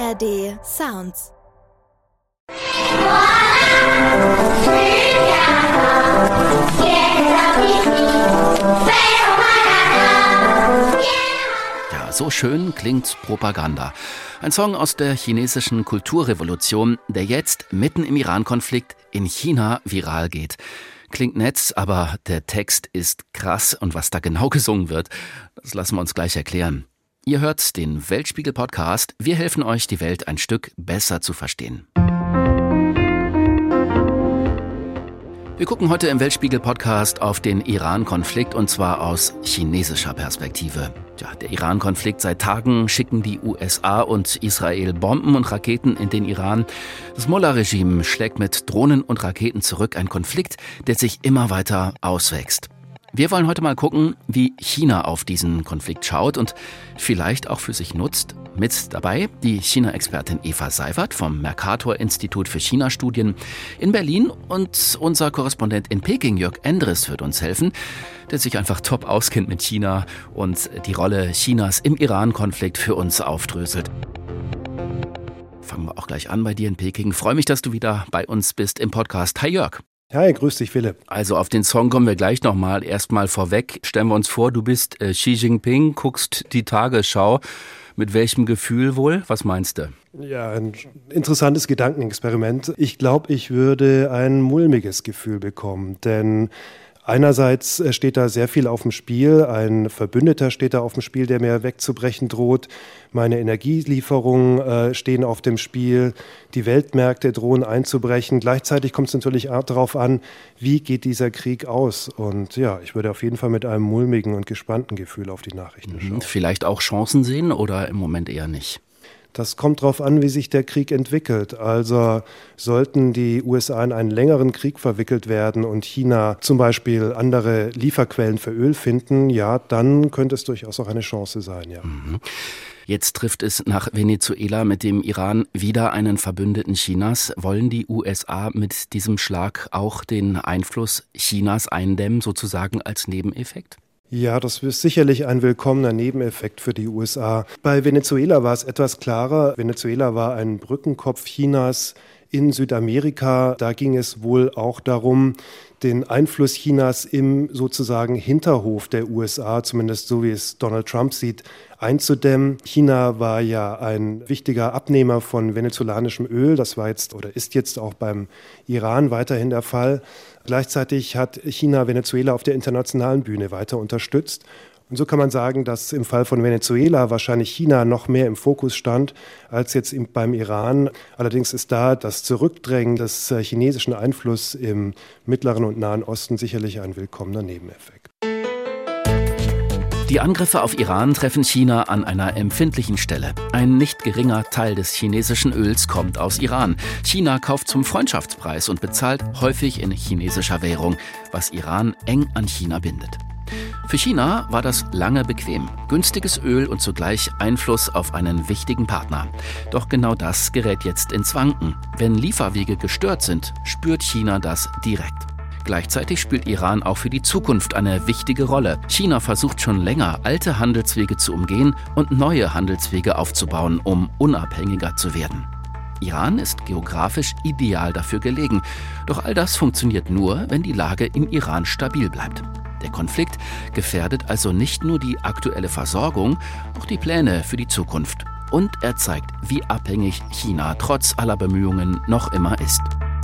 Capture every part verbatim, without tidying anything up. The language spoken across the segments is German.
A R D Sounds. Ja, so schön klingt Propaganda. Ein Song aus der chinesischen Kulturrevolution, der jetzt mitten im Iran-Konflikt in China viral geht. Klingt nett, aber der Text ist krass und was da genau gesungen wird, das lassen wir uns gleich erklären. Ihr hört den Weltspiegel-Podcast. Wir helfen euch, die Welt ein Stück besser zu verstehen. Wir gucken heute im Weltspiegel-Podcast auf den Iran-Konflikt und zwar aus chinesischer Perspektive. Ja, der Iran-Konflikt, seit Tagen schicken die U S A und Israel Bomben und Raketen in den Iran. Das Mullah-Regime schlägt mit Drohnen und Raketen zurück. Ein Konflikt, der sich immer weiter auswächst. Wir wollen heute mal gucken, wie China auf diesen Konflikt schaut und vielleicht auch für sich nutzt. Mit dabei die China-Expertin Eva Seiwert vom Mercator-Institut für China-Studien in Berlin und unser Korrespondent in Peking, Jörg Endres, wird uns helfen, der sich einfach top auskennt mit China und die Rolle Chinas im Iran-Konflikt für uns aufdröselt. Fangen wir auch gleich an bei dir in Peking. Freue mich, dass du wieder bei uns bist im Podcast. Hi Jörg. Hi, grüß dich, Philipp. Also auf den Song kommen wir gleich nochmal. Erstmal vorweg, stellen wir uns vor, du bist äh, Xi Jinping, guckst die Tagesschau. Mit welchem Gefühl wohl? Was meinst du? Ja, ein interessantes Gedankenexperiment. Ich glaube, ich würde ein mulmiges Gefühl bekommen, denn einerseits steht da sehr viel auf dem Spiel. Ein Verbündeter steht da auf dem Spiel, der mir wegzubrechen droht. Meine Energielieferungen äh, stehen auf dem Spiel. Die Weltmärkte drohen einzubrechen. Gleichzeitig kommt es natürlich darauf an, wie geht dieser Krieg aus? Und ja, ich würde auf jeden Fall mit einem mulmigen und gespannten Gefühl auf die Nachrichten schauen. Vielleicht auch Chancen sehen oder im Moment eher nicht? Das kommt darauf an, wie sich der Krieg entwickelt. Also sollten die U S A in einen längeren Krieg verwickelt werden und China zum Beispiel andere Lieferquellen für Öl finden, ja, dann könnte es durchaus auch eine Chance sein, ja. Mhm. Jetzt trifft es nach Venezuela mit dem Iran wieder einen Verbündeten Chinas. Wollen die U S A mit diesem Schlag auch den Einfluss Chinas eindämmen, sozusagen als Nebeneffekt? Ja, das ist sicherlich ein willkommener Nebeneffekt für die U S A. Bei Venezuela war es etwas klarer. Venezuela war ein Brückenkopf Chinas in Südamerika. Da ging es wohl auch darum, den Einfluss Chinas im sozusagen Hinterhof der U S A, zumindest so wie es Donald Trump sieht, einzudämmen. China war ja ein wichtiger Abnehmer von venezolanischem Öl. Das war jetzt oder ist jetzt auch beim Iran weiterhin der Fall. Gleichzeitig hat China Venezuela auf der internationalen Bühne weiter unterstützt. Und so kann man sagen, dass im Fall von Venezuela wahrscheinlich China noch mehr im Fokus stand als jetzt beim Iran. Allerdings ist da das Zurückdrängen des chinesischen Einflusses im Mittleren und Nahen Osten sicherlich ein willkommener Nebeneffekt. Die Angriffe auf Iran treffen China an einer empfindlichen Stelle. Ein nicht geringer Teil des chinesischen Öls kommt aus Iran. China kauft zum Freundschaftspreis und bezahlt häufig in chinesischer Währung, was Iran eng an China bindet. Für China war das lange bequem. Günstiges Öl und zugleich Einfluss auf einen wichtigen Partner. Doch genau das gerät jetzt ins Wanken. Wenn Lieferwege gestört sind, spürt China das direkt. Gleichzeitig spielt Iran auch für die Zukunft eine wichtige Rolle. China versucht schon länger, alte Handelswege zu umgehen und neue Handelswege aufzubauen, um unabhängiger zu werden. Iran ist geografisch ideal dafür gelegen. Doch all das funktioniert nur, wenn die Lage im Iran stabil bleibt. Der Konflikt gefährdet also nicht nur die aktuelle Versorgung, auch die Pläne für die Zukunft. Und er zeigt, wie abhängig China trotz aller Bemühungen noch immer ist.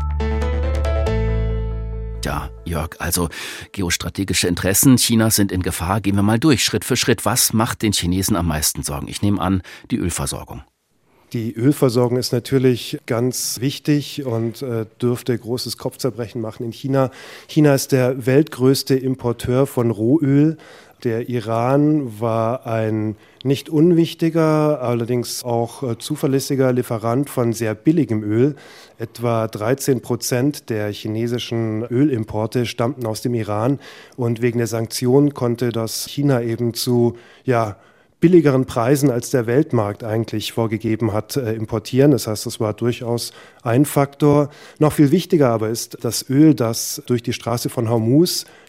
Ja, Jörg, also geostrategische Interessen Chinas sind in Gefahr. Gehen wir mal durch, Schritt für Schritt. Was macht den Chinesen am meisten Sorgen? Ich nehme an, die Ölversorgung. Die Ölversorgung ist natürlich ganz wichtig und äh, dürfte großes Kopfzerbrechen machen in China. China ist der weltgrößte Importeur von Rohöl. Der Iran war ein nicht unwichtiger, allerdings auch äh, zuverlässiger Lieferant von sehr billigem Öl. Etwa dreizehn Prozent der chinesischen Ölimporte stammten aus dem Iran. Und wegen der Sanktionen konnte das China eben zu, ja, billigeren Preisen, als der Weltmarkt eigentlich vorgegeben hat, äh, importieren. Das heißt, das war durchaus ein Faktor. Noch viel wichtiger aber ist das Öl, das durch die Straße von Hormuz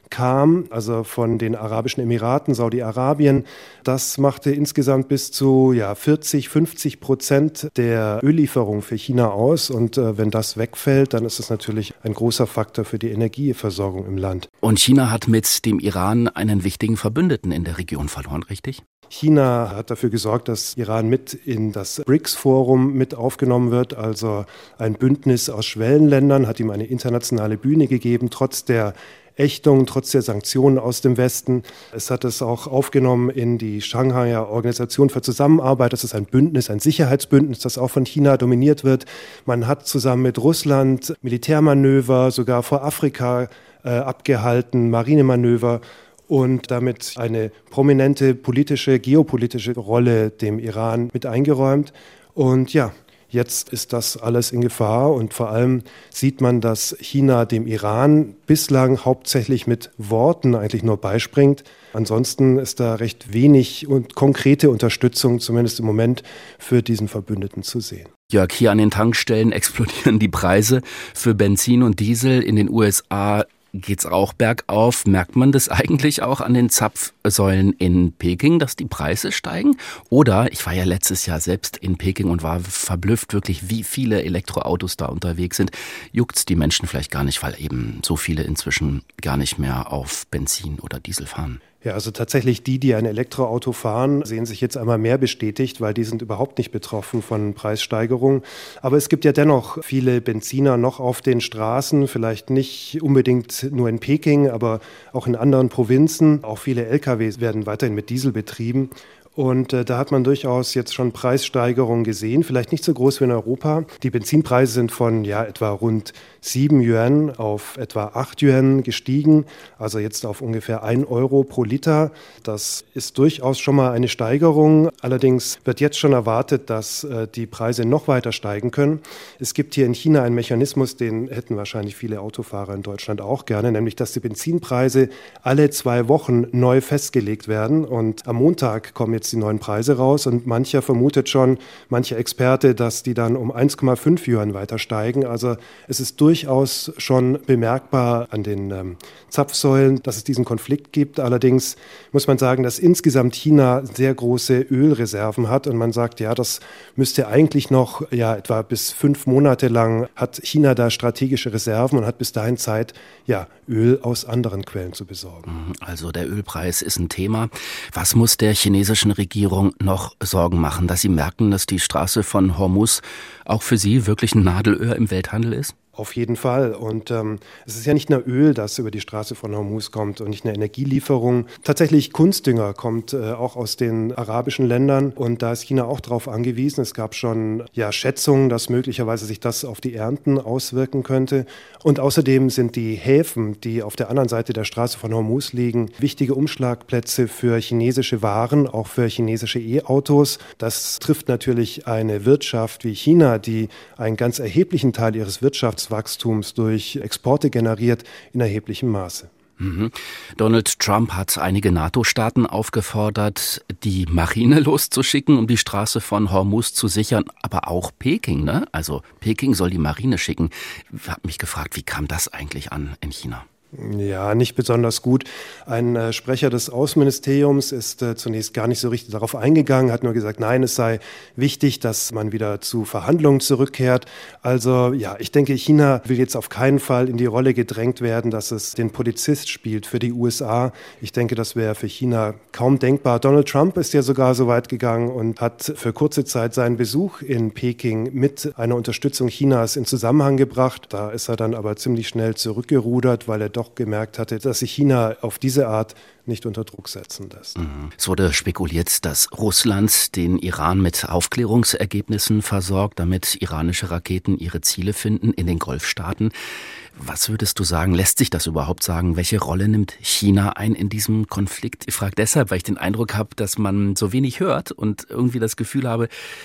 kam, also von den Arabischen Emiraten, Saudi-Arabien. Das machte insgesamt bis zu ja, vierzig, fünfzig Prozent der Öllieferung für China aus. Und äh, wenn das wegfällt, dann ist es natürlich ein großer Faktor für die Energieversorgung im Land. Und China hat mit dem Iran einen wichtigen Verbündeten in der Region verloren, richtig? China hat dafür gesorgt, dass Iran mit in das BRICS-Forum mit aufgenommen wird, also ein Bündnis aus Schwellenländern, hat ihm eine internationale Bühne gegeben, trotz der Ächtung, trotz der Sanktionen aus dem Westen. Es hat es auch aufgenommen in die Shanghaier Organisation für Zusammenarbeit. Das ist ein Bündnis, ein Sicherheitsbündnis, das auch von China dominiert wird. Man hat zusammen mit Russland Militärmanöver sogar vor Afrika äh, abgehalten, Marinemanöver, und damit eine prominente politische, geopolitische Rolle dem Iran mit eingeräumt. Und ja, jetzt ist das alles in Gefahr und vor allem sieht man, dass China dem Iran bislang hauptsächlich mit Worten eigentlich nur beispringt. Ansonsten ist da recht wenig und konkrete Unterstützung, zumindest im Moment, für diesen Verbündeten zu sehen. Jörg, hier an den Tankstellen explodieren die Preise für Benzin und Diesel. In den U S A geht's auch bergauf. Merkt man das eigentlich auch an den Zapfsäulen in Peking, dass die Preise steigen? Oder, ich war ja letztes Jahr selbst in Peking und war verblüfft wirklich, wie viele Elektroautos da unterwegs sind. Juckt's die Menschen vielleicht gar nicht, weil eben so viele inzwischen gar nicht mehr auf Benzin oder Diesel fahren? Ja, also tatsächlich die, die ein Elektroauto fahren, sehen sich jetzt einmal mehr bestätigt, weil die sind überhaupt nicht betroffen von Preissteigerungen. Aber es gibt ja dennoch viele Benziner noch auf den Straßen, vielleicht nicht unbedingt nur in Peking, aber auch in anderen Provinzen. Auch viele L K Ws werden weiterhin mit Diesel betrieben. Und äh, da hat man durchaus jetzt schon Preissteigerungen gesehen, vielleicht nicht so groß wie in Europa. Die Benzinpreise sind von ja, etwa rund sieben Yuan auf etwa acht Yuan gestiegen, also jetzt auf ungefähr ein Euro pro Liter. Das ist durchaus schon mal eine Steigerung. Allerdings wird jetzt schon erwartet, dass äh, die Preise noch weiter steigen können. Es gibt hier in China einen Mechanismus, den hätten wahrscheinlich viele Autofahrer in Deutschland auch gerne, nämlich dass die Benzinpreise alle zwei Wochen neu festgelegt werden. Und am Montag kommen jetzt die neuen Preise raus und mancher vermutet schon, mancher Experte, dass die dann um eins Komma fünf Yuan weiter steigen. Also es ist durchaus schon bemerkbar an den ähm, Zapfsäulen, dass es diesen Konflikt gibt. Allerdings muss man sagen, dass insgesamt China sehr große Ölreserven hat und man sagt, ja, das müsste eigentlich noch ja etwa bis fünf Monate lang hat China da strategische Reserven und hat bis dahin Zeit, ja, Öl aus anderen Quellen zu besorgen. Also der Ölpreis ist ein Thema. Was muss der chinesischen Regierung noch Sorgen machen, dass sie merken, dass die Straße von Hormuz auch für sie wirklich ein Nadelöhr im Welthandel ist? Auf jeden Fall. Und ähm, es ist ja nicht nur Öl, das über die Straße von Hormuz kommt und nicht eine Energielieferung. Tatsächlich Kunstdünger kommt äh, auch aus den arabischen Ländern und da ist China auch darauf angewiesen. Es gab schon ja, Schätzungen, dass möglicherweise sich das auf die Ernten auswirken könnte. Und außerdem sind die Häfen, die auf der anderen Seite der Straße von Hormuz liegen, wichtige Umschlagplätze für chinesische Waren, auch für chinesische E-Autos. Das trifft natürlich eine Wirtschaft wie China, die einen ganz erheblichen Teil ihres Wirtschaftswachstums durch Exporte generiert, in erheblichem Maße. Mhm. Donald Trump hat einige NATO-Staaten aufgefordert, die Marine loszuschicken, um die Straße von Hormuz zu sichern, aber auch Peking, ne? Also Peking soll die Marine schicken. Ich habe mich gefragt, wie kam das eigentlich an in China? Ja, nicht besonders gut. Ein äh, Sprecher des Außenministeriums ist äh, zunächst gar nicht so richtig darauf eingegangen, hat nur gesagt, nein, es sei wichtig, dass man wieder zu Verhandlungen zurückkehrt. Also ja, ich denke, China will jetzt auf keinen Fall in die Rolle gedrängt werden, dass es den Polizist spielt für die U S A. Ich denke, das wäre für China kaum denkbar. Donald Trump ist ja sogar so weit gegangen und hat für kurze Zeit seinen Besuch in Peking mit einer Unterstützung Chinas in Zusammenhang gebracht. Da ist er dann aber ziemlich schnell zurückgerudert, weil er doch gemerkt hatte, dass sich China auf diese Art nicht unter Druck setzen lässt. Es wurde spekuliert, dass Russland den Iran mit Aufklärungsergebnissen versorgt, damit iranische Raketen ihre Ziele finden in den Golfstaaten. Was würdest du sagen, lässt sich das überhaupt sagen? Welche Rolle nimmt China ein in diesem Konflikt? Ich frage deshalb, weil ich den Eindruck habe, dass man so wenig hört und irgendwie das Gefühl habe,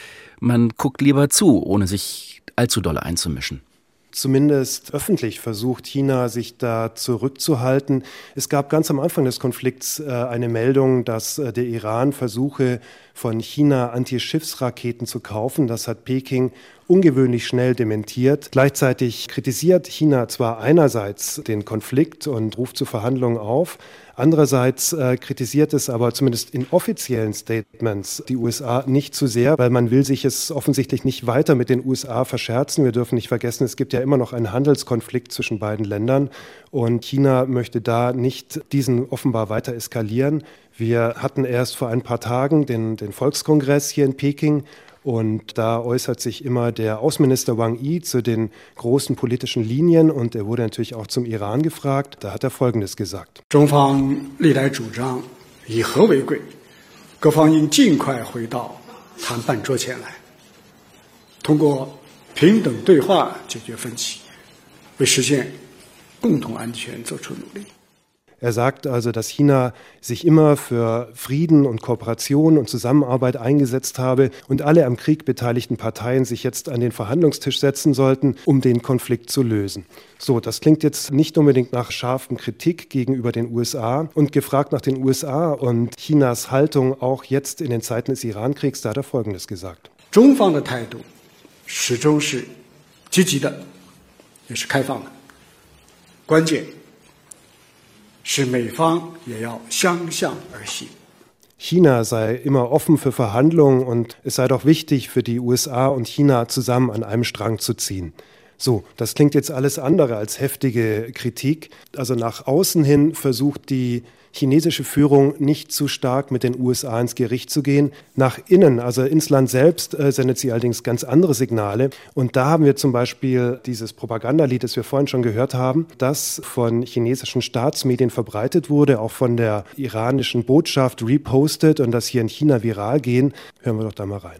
man guckt lieber zu, ohne sich allzu doll einzumischen. Zumindest öffentlich versucht China, sich da zurückzuhalten. Es gab ganz am Anfang des Konflikts äh, eine Meldung, dass äh, der Iran versuche, von China Antischiffsraketen zu kaufen. Das hat Peking ungewöhnlich schnell dementiert. Gleichzeitig kritisiert China zwar einerseits den Konflikt und ruft zu Verhandlungen auf, andererseits äh, kritisiert es aber zumindest in offiziellen Statements die U S A nicht zu sehr, weil man will sich es offensichtlich nicht weiter mit den U S A verscherzen. Wir dürfen nicht vergessen, es gibt ja immer noch einen Handelskonflikt zwischen beiden Ländern und China möchte da nicht diesen offenbar weiter eskalieren. Wir hatten erst vor ein paar Tagen den, den Volkskongress hier in Peking. Und da äußert sich immer der Außenminister Wang Yi zu den großen politischen Linien und er wurde natürlich auch zum Iran gefragt. Da hat er Folgendes gesagt. 中方历来主张以和为贵，各方应尽快回到谈判桌前来，通过平等对话解决分歧，为实现共同安全做出努力。 Er sagt also, dass China sich immer für Frieden und Kooperation und Zusammenarbeit eingesetzt habe und alle am Krieg beteiligten Parteien sich jetzt an den Verhandlungstisch setzen sollten, um den Konflikt zu lösen. So, das klingt jetzt nicht unbedingt nach scharfen Kritik gegenüber den U S A. Und gefragt nach den U S A und Chinas Haltung auch jetzt in den Zeiten des Iran-Kriegs, da hat er Folgendes gesagt. 中方的态度始终是积极的，也是开放的，关键 是美方也要相向而行。 China sei immer offen für Verhandlungen und es sei doch wichtig für die U S A und China zusammen an einem Strang zu ziehen. So, das klingt jetzt alles andere als heftige Kritik. Also nach außen hin versucht die chinesische Führung nicht zu stark mit den U S A ins Gericht zu gehen. Nach innen, also ins Land selbst, äh, sendet sie allerdings ganz andere Signale. Und da haben wir zum Beispiel dieses Propagandalied, das wir vorhin schon gehört haben, das von chinesischen Staatsmedien verbreitet wurde, auch von der iranischen Botschaft repostet und das hier in China viral gehen. Hören wir doch da mal rein.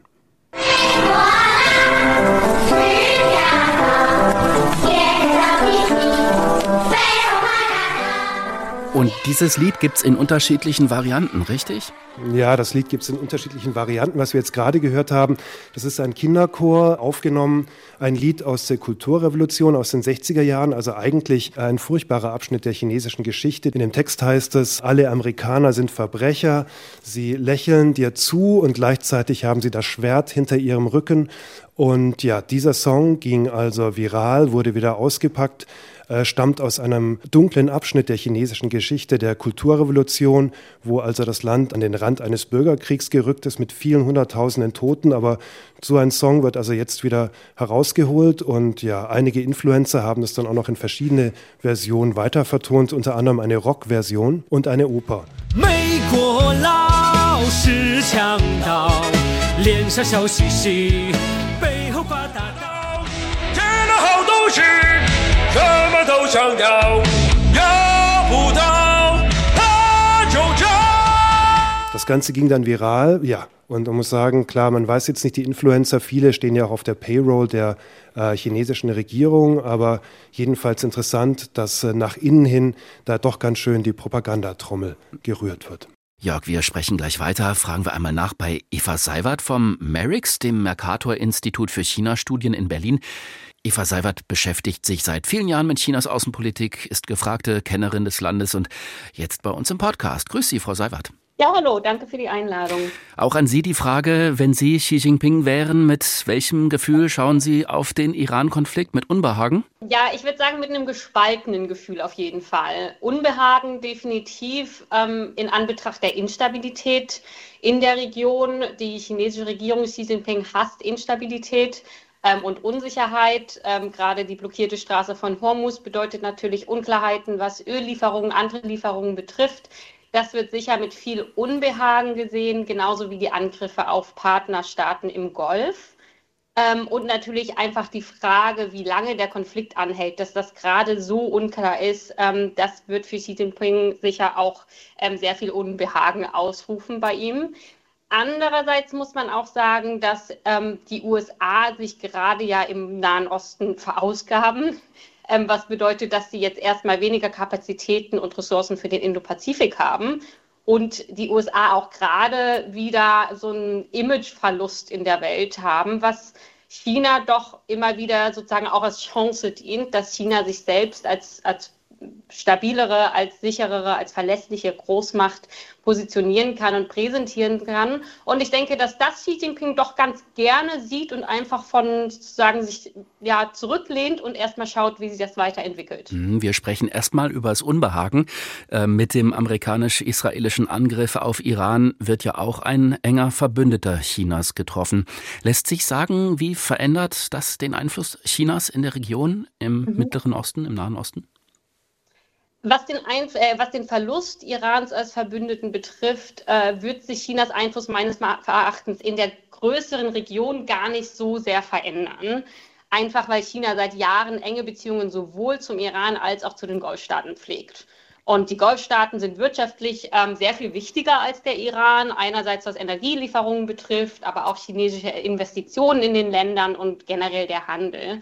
Und dieses Lied gibt's in unterschiedlichen Varianten, richtig? Ja, das Lied gibt es in unterschiedlichen Varianten. Was wir jetzt gerade gehört haben, das ist ein Kinderchor, aufgenommen, ein Lied aus der Kulturrevolution aus den sechziger Jahren, also eigentlich ein furchtbarer Abschnitt der chinesischen Geschichte. In dem Text heißt es, alle Amerikaner sind Verbrecher, sie lächeln dir zu und gleichzeitig haben sie das Schwert hinter ihrem Rücken. Und ja, dieser Song ging also viral, wurde wieder ausgepackt, äh, stammt aus einem dunklen Abschnitt der chinesischen Geschichte, der Kulturrevolution, wo also das Land an den Rand eines Bürgerkriegs gerückt ist mit vielen hunderttausenden Toten. Aber so ein Song wird also jetzt wieder herausgeholt und ja, einige Influencer haben es dann auch noch in verschiedene Versionen weitervertont, unter anderem eine Rock-Version und eine Oper. 美国老是强盗，脸上笑嘻嘻，背后挂大刀，见了好东西，什么都想要，要不到他就找。Das Ganze ging dann viral, ja. Und man muss sagen, klar, man weiß jetzt nicht, die Influencer, viele stehen ja auch auf der Payroll der äh, chinesischen Regierung, aber jedenfalls interessant, dass äh, nach innen hin da doch ganz schön die Propagandatrommel gerührt wird. Jörg, wir sprechen gleich weiter. Fragen wir einmal nach bei Eva Seiwert vom MERIX, dem Mercator-Institut für China-Studien in Berlin. Eva Seiwert beschäftigt sich seit vielen Jahren mit Chinas Außenpolitik, ist gefragte Kennerin des Landes und jetzt bei uns im Podcast. Grüß Sie, Frau Seiwert. Ja, hallo, danke für die Einladung. Auch an Sie die Frage, wenn Sie Xi Jinping wären, mit welchem Gefühl schauen Sie auf den Iran-Konflikt? Mit Unbehagen? Ja, ich würde sagen, mit einem gespaltenen Gefühl auf jeden Fall. Unbehagen definitiv ähm, in Anbetracht der Instabilität in der Region. Die chinesische Regierung Xi Jinping hasst Instabilität ähm, und Unsicherheit. Ähm, gerade die blockierte Straße von Hormuz bedeutet natürlich Unklarheiten, was Öllieferungen, andere Lieferungen betrifft. Das wird sicher mit viel Unbehagen gesehen, genauso wie die Angriffe auf Partnerstaaten im Golf. Ähm, und natürlich einfach die Frage, wie lange der Konflikt anhält, dass das gerade so unklar ist, ähm, das wird für Xi Jinping sicher auch ähm, sehr viel Unbehagen ausrufen bei ihm. Andererseits muss man auch sagen, dass ähm, die U S A sich gerade ja im Nahen Osten verausgaben. Ähm, was bedeutet, dass sie jetzt erstmal weniger Kapazitäten und Ressourcen für den Indopazifik haben und die U S A auch gerade wieder so einen Imageverlust in der Welt haben, was China doch immer wieder sozusagen auch als Chance dient, dass China sich selbst als, als stabilere, als sicherere, als verlässliche Großmacht positionieren kann und präsentieren kann. Und ich denke, dass das Xi Jinping doch ganz gerne sieht und einfach von sozusagen sich ja, zurücklehnt und erstmal schaut, wie sich das weiterentwickelt. Wir sprechen erstmal über das Unbehagen. Mit dem amerikanisch-israelischen Angriff auf Iran wird ja auch ein enger Verbündeter Chinas getroffen. Lässt sich sagen, wie verändert das den Einfluss Chinas in der Region, im mhm. Mittleren Osten, im Nahen Osten? Was den, Einf- äh, was den Verlust Irans als Verbündeten betrifft, äh, wird sich Chinas Einfluss meines Erachtens in der größeren Region gar nicht so sehr verändern. Einfach weil China seit Jahren enge Beziehungen sowohl zum Iran als auch zu den Golfstaaten pflegt. Und die Golfstaaten sind wirtschaftlich ähm, sehr viel wichtiger als der Iran, einerseits was Energielieferungen betrifft, aber auch chinesische Investitionen in den Ländern und generell der Handel.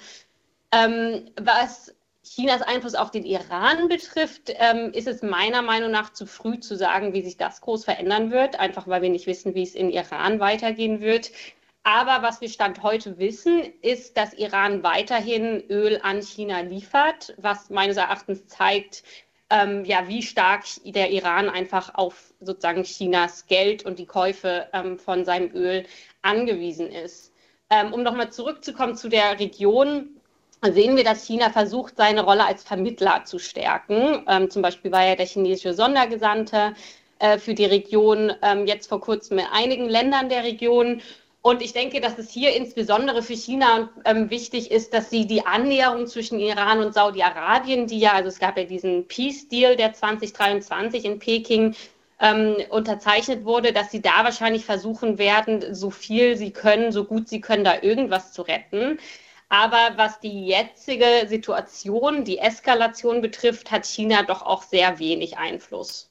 Ähm, was Chinas Einfluss auf den Iran betrifft, ähm, ist es meiner Meinung nach zu früh zu sagen, wie sich das groß verändern wird, einfach weil wir nicht wissen, wie es in Iran weitergehen wird. Aber was wir Stand heute wissen, ist, dass Iran weiterhin Öl an China liefert, was meines Erachtens zeigt, ähm, ja, wie stark der Iran einfach auf sozusagen Chinas Geld und die Käufe ähm, von seinem Öl angewiesen ist. Ähm, um nochmal zurückzukommen zu der Region, sehen wir, dass China versucht, seine Rolle als Vermittler zu stärken. Ähm, zum Beispiel war ja der chinesische Sondergesandte äh, für die Region ähm, jetzt vor kurzem in einigen Ländern der Region. Und ich denke, dass es hier insbesondere für China ähm, wichtig ist, dass sie die Annäherung zwischen Iran und Saudi-Arabien, die ja, also es gab ja diesen Peace-Deal, der zwanzig dreiundzwanzig in Peking ähm, unterzeichnet wurde, dass sie da wahrscheinlich versuchen werden, so viel sie können, so gut sie können, da irgendwas zu retten. Aber was die jetzige Situation, die Eskalation betrifft, hat China doch auch sehr wenig Einfluss.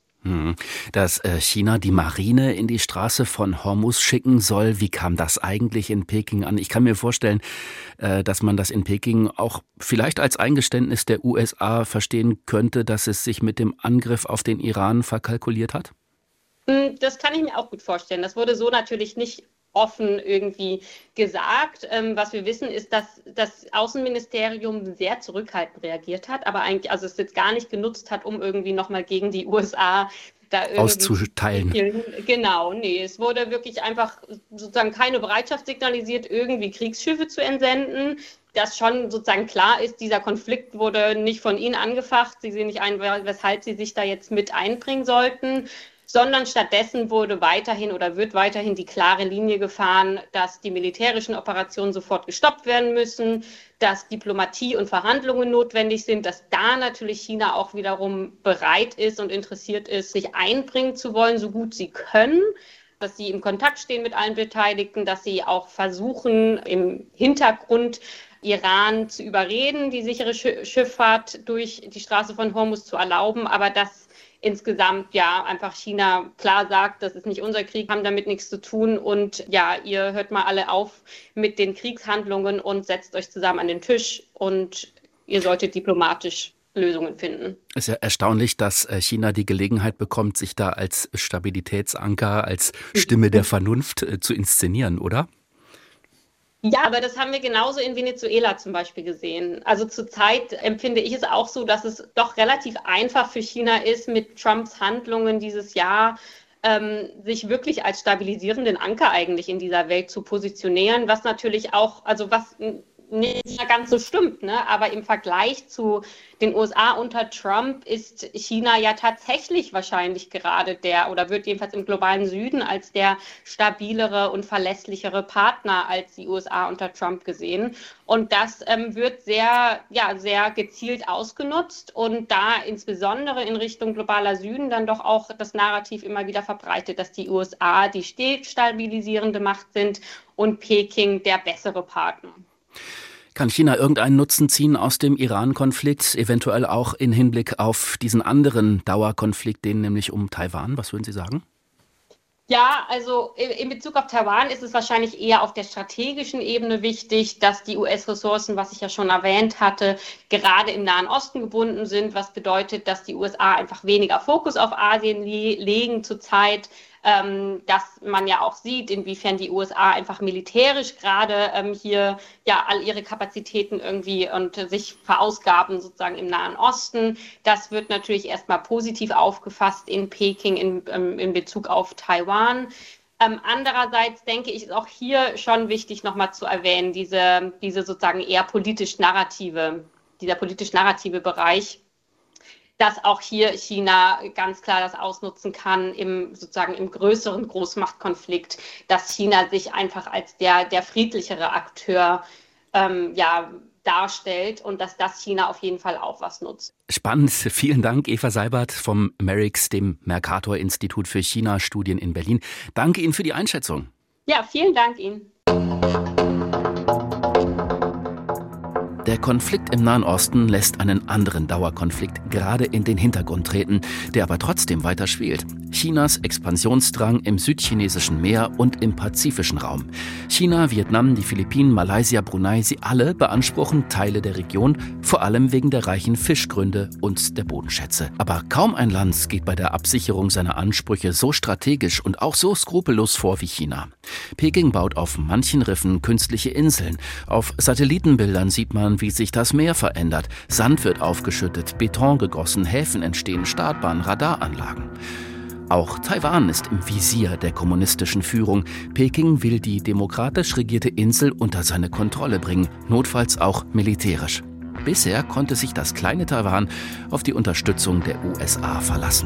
Dass China die Marine in die Straße von Hormuz schicken soll, wie kam das eigentlich in Peking an? Ich kann mir vorstellen, dass man das in Peking auch vielleicht als Eingeständnis der U S A verstehen könnte, dass es sich mit dem Angriff auf den Iran verkalkuliert hat? Das kann ich mir auch gut vorstellen. Das wurde so natürlich nicht offen irgendwie gesagt. Ähm, was wir wissen, ist, dass das Außenministerium sehr zurückhaltend reagiert hat, aber eigentlich, also es jetzt gar nicht genutzt hat, um irgendwie nochmal gegen die U S A da irgendwie auszuteilen. Genau, nee, es wurde wirklich einfach sozusagen keine Bereitschaft signalisiert, irgendwie Kriegsschiffe zu entsenden. Dass schon sozusagen klar ist, dieser Konflikt wurde nicht von ihnen angefacht. Sie sehen nicht ein, weshalb sie sich da jetzt mit einbringen sollten, sondern stattdessen wurde weiterhin oder wird weiterhin die klare Linie gefahren, dass die militärischen Operationen sofort gestoppt werden müssen, dass Diplomatie und Verhandlungen notwendig sind, dass da natürlich China auch wiederum bereit ist und interessiert ist, sich einbringen zu wollen, so gut sie können, dass sie im Kontakt stehen mit allen Beteiligten, dass sie auch versuchen, im Hintergrund Iran zu überreden, die sichere Schifffahrt durch die Straße von Hormuz zu erlauben, aber dass insgesamt ja einfach China klar sagt, das ist nicht unser Krieg, haben damit nichts zu tun und ja, ihr hört mal alle auf mit den Kriegshandlungen und setzt euch zusammen an den Tisch und ihr solltet diplomatisch Lösungen finden. Es ist ja erstaunlich, dass China die Gelegenheit bekommt, sich da als Stabilitätsanker, als Stimme der Vernunft äh, zu inszenieren, oder? Ja, aber das haben wir genauso in Venezuela zum Beispiel gesehen. Also zurzeit empfinde ich es auch so, dass es doch relativ einfach für China ist, mit Trumps Handlungen dieses Jahr ähm, sich wirklich als stabilisierenden Anker eigentlich in dieser Welt zu positionieren, was natürlich auch, also was nicht ganz so stimmt, ne? Aber im Vergleich zu den U S A unter Trump ist China ja tatsächlich wahrscheinlich gerade der, oder wird jedenfalls im globalen Süden als der stabilere und verlässlichere Partner als die U S A unter Trump gesehen. Und das ähm, wird sehr, ja, sehr gezielt ausgenutzt und da insbesondere in Richtung globaler Süden dann doch auch das Narrativ immer wieder verbreitet, dass die U S A die stets stabilisierende Macht sind und Peking der bessere Partner. Kann China irgendeinen Nutzen ziehen aus dem Iran-Konflikt, eventuell auch in Hinblick auf diesen anderen Dauerkonflikt, den nämlich um Taiwan? Was würden Sie sagen? Ja, also in Bezug auf Taiwan ist es wahrscheinlich eher auf der strategischen Ebene wichtig, dass die U S-Ressourcen, was ich ja schon erwähnt hatte, gerade im Nahen Osten gebunden sind, was bedeutet, dass die U S A einfach weniger Fokus auf Asien le- legen zurzeit, ähm, dass man ja auch sieht, inwiefern die U S A einfach militärisch gerade ähm, hier ja all ihre Kapazitäten irgendwie und äh, sich verausgaben sozusagen im Nahen Osten. Das wird natürlich erstmal positiv aufgefasst in Peking in, ähm, in Bezug auf Taiwan. Ähm, andererseits denke ich, ist auch hier schon wichtig, nochmal zu erwähnen, diese, diese sozusagen eher politisch-narrative, dieser politisch-narrative Bereich, dass auch hier China ganz klar das ausnutzen kann im sozusagen im größeren Großmachtkonflikt, dass China sich einfach als der, der friedlichere Akteur ähm, ja, darstellt und dass das China auf jeden Fall auch was nutzt. Spannend. Vielen Dank, Eva Seibert vom MERICS, dem Mercator-Institut für China-Studien in Berlin. Danke Ihnen für die Einschätzung. Ja, vielen Dank Ihnen. Der Konflikt im Nahen Osten lässt einen anderen Dauerkonflikt gerade in den Hintergrund treten, der aber trotzdem weiter schwelt. Chinas Expansionsdrang im südchinesischen Meer und im pazifischen Raum. China, Vietnam, die Philippinen, Malaysia, Brunei, sie alle beanspruchen Teile der Region, vor allem wegen der reichen Fischgründe und der Bodenschätze. Aber kaum ein Land geht bei der Absicherung seiner Ansprüche so strategisch und auch so skrupellos vor wie China. Peking baut auf manchen Riffen künstliche Inseln. Auf Satellitenbildern sieht man, wie sich das Meer verändert. Sand wird aufgeschüttet, Beton gegossen, Häfen entstehen, Startbahnen, Radaranlagen. Auch Taiwan ist im Visier der kommunistischen Führung. Peking will die demokratisch regierte Insel unter seine Kontrolle bringen, notfalls auch militärisch. Bisher konnte sich das kleine Taiwan auf die Unterstützung der U S A verlassen.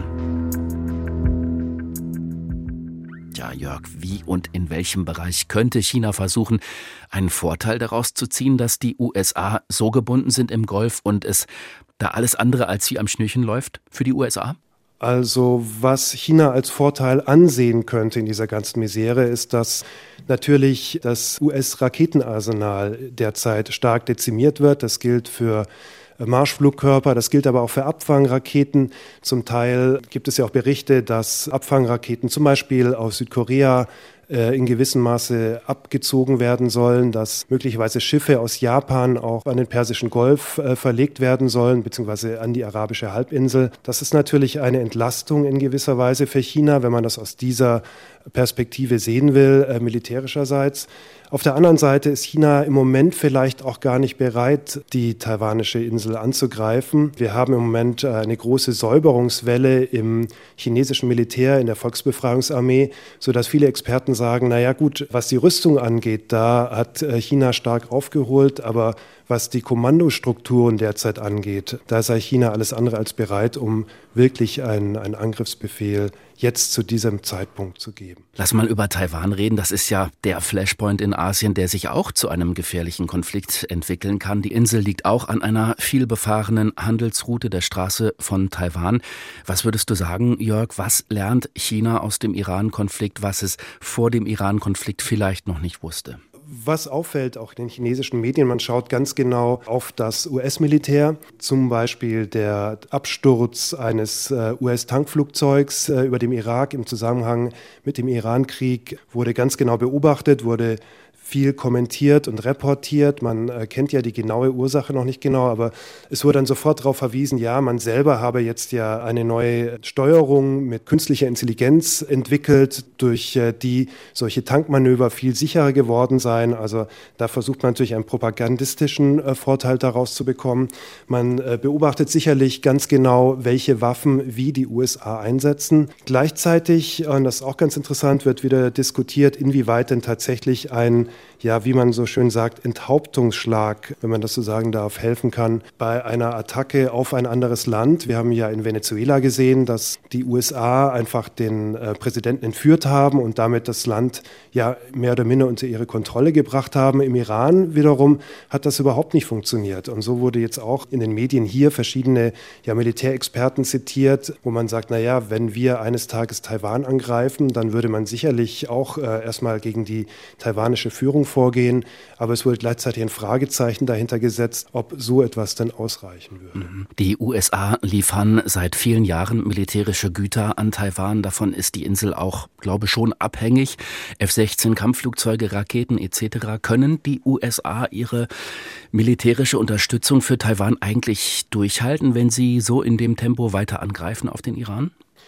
Ja, Jörg, wie und in welchem Bereich könnte China versuchen, einen Vorteil daraus zu ziehen, dass die U S A so gebunden sind im Golf und es da alles andere als wie am Schnürchen läuft für die U S A? Also was China als Vorteil ansehen könnte in dieser ganzen Misere, ist, dass natürlich das U S-Raketenarsenal derzeit stark dezimiert wird. Das gilt für Marschflugkörper, das gilt aber auch für Abfangraketen. Zum Teil gibt es ja auch Berichte, dass Abfangraketen zum Beispiel aus Südkorea in gewissem Maße abgezogen werden sollen, dass möglicherweise Schiffe aus Japan auch an den Persischen Golf äh, verlegt werden sollen, beziehungsweise an die arabische Halbinsel. Das ist natürlich eine Entlastung in gewisser Weise für China, wenn man das aus dieser Perspektive sehen will, äh, militärischerseits. Auf der anderen Seite ist China im Moment vielleicht auch gar nicht bereit, die taiwanische Insel anzugreifen. Wir haben im Moment eine große Säuberungswelle im chinesischen Militär, in der Volksbefreiungsarmee, sodass viele Experten sagen, naja gut, was die Rüstung angeht, da hat China stark aufgeholt, aber was die Kommandostrukturen derzeit angeht, da sei China alles andere als bereit, um wirklich einen, einen Angriffsbefehl jetzt zu diesem Zeitpunkt zu geben. Lass mal über Taiwan reden. Das ist ja der Flashpoint in Asien, der sich auch zu einem gefährlichen Konflikt entwickeln kann. Die Insel liegt auch an einer vielbefahrenen Handelsroute der Straße von Taiwan. Was würdest du sagen, Jörg, was lernt China aus dem Iran-Konflikt, was es vor dem Iran-Konflikt vielleicht noch nicht wusste? Was auffällt, auch in den chinesischen Medien, man schaut ganz genau auf das U S-Militär, zum Beispiel der Absturz eines äh, U S-Tankflugzeugs äh, über dem Irak im Zusammenhang mit dem Iran-Krieg wurde ganz genau beobachtet, wurde viel kommentiert und reportiert. Man äh, kennt ja die genaue Ursache noch nicht genau, aber es wurde dann sofort darauf verwiesen, ja, man selber habe jetzt ja eine neue Steuerung mit künstlicher Intelligenz entwickelt, durch äh, die solche Tankmanöver viel sicherer geworden seien. Also da versucht man natürlich einen propagandistischen äh, Vorteil daraus zu bekommen. Man äh, beobachtet sicherlich ganz genau, welche Waffen wie die U S A einsetzen. Gleichzeitig, und das ist auch ganz interessant, wird wieder diskutiert, inwieweit denn tatsächlich ein, ja, wie man so schön sagt, Enthauptungsschlag, wenn man das so sagen darf, helfen kann bei einer Attacke auf ein anderes Land. Wir haben ja in Venezuela gesehen, dass die U S A einfach den äh, Präsidenten entführt haben und damit das Land ja mehr oder minder unter ihre Kontrolle gebracht haben. Im Iran wiederum hat das überhaupt nicht funktioniert. Und so wurde jetzt auch in den Medien hier verschiedene ja, Militärexperten zitiert, wo man sagt, na ja, wenn wir eines Tages Taiwan angreifen, dann würde man sicherlich auch äh, erstmal gegen die taiwanische Führung vorgehen, aber es wurde gleichzeitig ein Fragezeichen dahinter gesetzt, ob so etwas denn ausreichen würde. Die U S A liefern seit vielen Jahren militärische Güter an Taiwan. Davon ist die Insel auch, glaube ich, schon abhängig. F sechzehn Kampfflugzeuge, Raketen et cetera. Können die U S A ihre militärische Unterstützung für Taiwan eigentlich durchhalten, wenn sie so in dem Tempo weiter angreifen auf den Iran?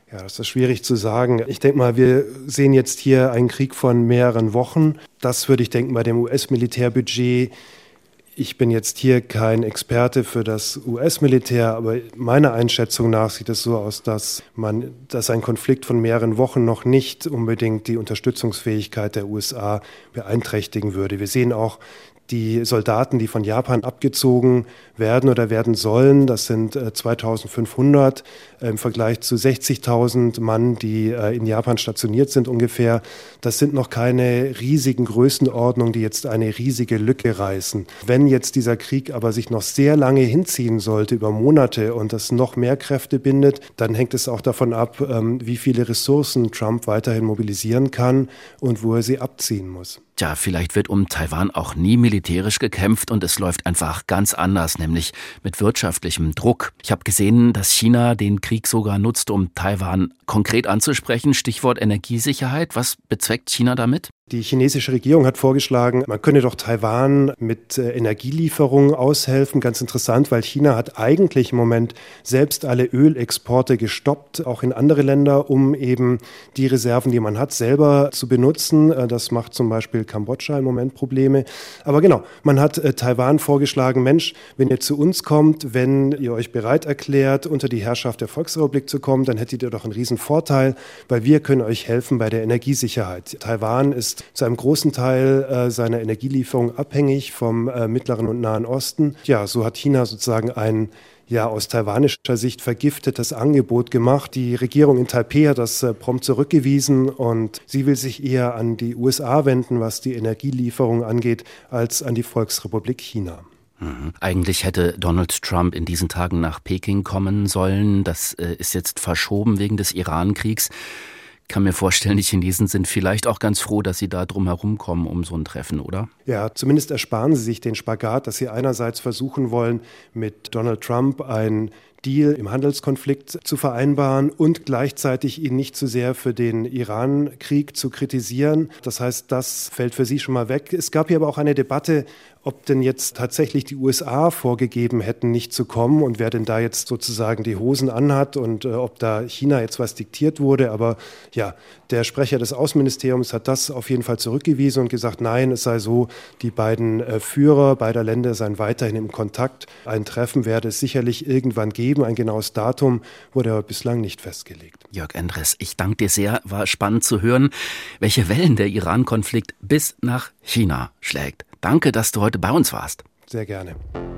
Ja, das ist schwierig zu sagen. Ich denke mal, wir sehen jetzt hier einen Krieg von mehreren Wochen. Das würde ich denken bei dem U S-Militärbudget. Ich bin jetzt hier kein Experte für das U S-Militär, aber meiner Einschätzung nach sieht es so aus, dass man, dass ein Konflikt von mehreren Wochen noch nicht unbedingt die Unterstützungsfähigkeit der U S A beeinträchtigen würde. Wir sehen auch die Soldaten, die von Japan abgezogen werden oder werden sollen, das sind äh, zweitausendfünfhundert äh, im Vergleich zu sechzigtausend Mann, die äh, in Japan stationiert sind ungefähr. Das sind noch keine riesigen Größenordnungen, die jetzt eine riesige Lücke reißen. Wenn jetzt dieser Krieg aber sich noch sehr lange hinziehen sollte, über Monate, und das noch mehr Kräfte bindet, dann hängt es auch davon ab, ähm, wie viele Ressourcen Trump weiterhin mobilisieren kann und wo er sie abziehen muss. Tja, vielleicht wird um Taiwan auch nie militärisch gekämpft und es läuft einfach ganz anders, nämlich mit wirtschaftlichem Druck. Ich habe gesehen, dass China den Krieg sogar nutzt, um Taiwan konkret anzusprechen. Stichwort Energiesicherheit. Was bezweckt China damit? Die chinesische Regierung hat vorgeschlagen, man könne doch Taiwan mit äh, Energielieferungen aushelfen. Ganz interessant, weil China hat eigentlich im Moment selbst alle Ölexporte gestoppt, auch in andere Länder, um eben die Reserven, die man hat, selber zu benutzen. Äh, das macht zum Beispiel Kambodscha im Moment Probleme. Aber genau, man hat äh, Taiwan vorgeschlagen, Mensch, wenn ihr zu uns kommt, wenn ihr euch bereit erklärt, unter die Herrschaft der Volksrepublik zu kommen, dann hättet ihr doch einen riesen Vorteil, weil wir können euch helfen bei der Energiesicherheit. Taiwan ist zu einem großen Teil äh, seiner Energielieferung abhängig vom äh, Mittleren und Nahen Osten. Ja, so hat China sozusagen ein ja aus taiwanischer Sicht vergiftetes Angebot gemacht. Die Regierung in Taipei hat das äh, prompt zurückgewiesen und sie will sich eher an die U S A wenden, was die Energielieferung angeht, als an die Volksrepublik China. Mhm. Eigentlich hätte Donald Trump in diesen Tagen nach Peking kommen sollen. Das äh, ist jetzt verschoben wegen des Iran-Kriegs. Ich kann mir vorstellen, die Chinesen sind vielleicht auch ganz froh, dass sie da drum herum kommen um so ein Treffen, oder? Ja, zumindest ersparen sie sich den Spagat, dass sie einerseits versuchen wollen, mit Donald Trump ein Deal im Handelskonflikt zu vereinbaren und gleichzeitig ihn nicht zu sehr für den Iran-Krieg zu kritisieren. Das heißt, das fällt für sie schon mal weg. Es gab hier aber auch eine Debatte, ob denn jetzt tatsächlich die U S A vorgegeben hätten, nicht zu kommen und wer denn da jetzt sozusagen die Hosen anhat und äh, ob da China jetzt was diktiert wurde. Aber ja, der Sprecher des Außenministeriums hat das auf jeden Fall zurückgewiesen und gesagt, nein, es sei so, die beiden äh, Führer beider Länder seien weiterhin im Kontakt. Ein Treffen werde es sicherlich irgendwann geben. Ein genaues Datum wurde aber bislang nicht festgelegt. Jörg Endres, ich danke dir sehr. War spannend zu hören, welche Wellen der Iran-Konflikt bis nach China schlägt. Danke, dass du heute bei uns warst. Sehr gerne.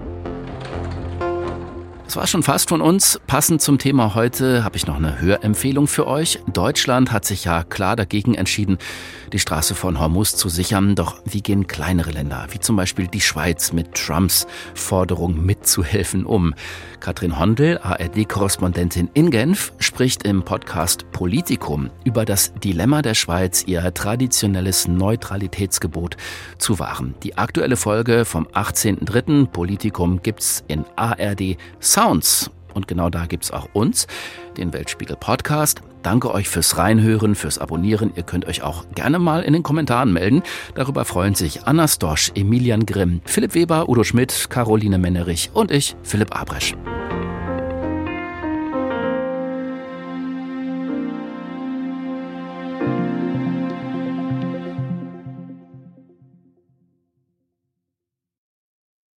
Das war schon fast von uns. Passend zum Thema heute habe ich noch eine Hörempfehlung für euch. Deutschland hat sich ja klar dagegen entschieden, die Straße von Hormuz zu sichern. Doch wie gehen kleinere Länder, wie zum Beispiel die Schweiz, mit Trumps Forderung mitzuhelfen um? Katrin Hondel, A R D-Korrespondentin in Genf, spricht im Podcast Politikum über das Dilemma der Schweiz, ihr traditionelles Neutralitätsgebot zu wahren. Die aktuelle Folge vom achtzehnten dritten Politikum gibt's in A R D Sounds. Und genau da gibt's auch uns, den Weltspiegel Podcast. Danke euch fürs Reinhören, fürs Abonnieren. Ihr könnt euch auch gerne mal in den Kommentaren melden. Darüber freuen sich Anna Stosch, Emilian Grimm, Philipp Weber, Udo Schmidt, Caroline Mennerich und ich, Philipp Abresch.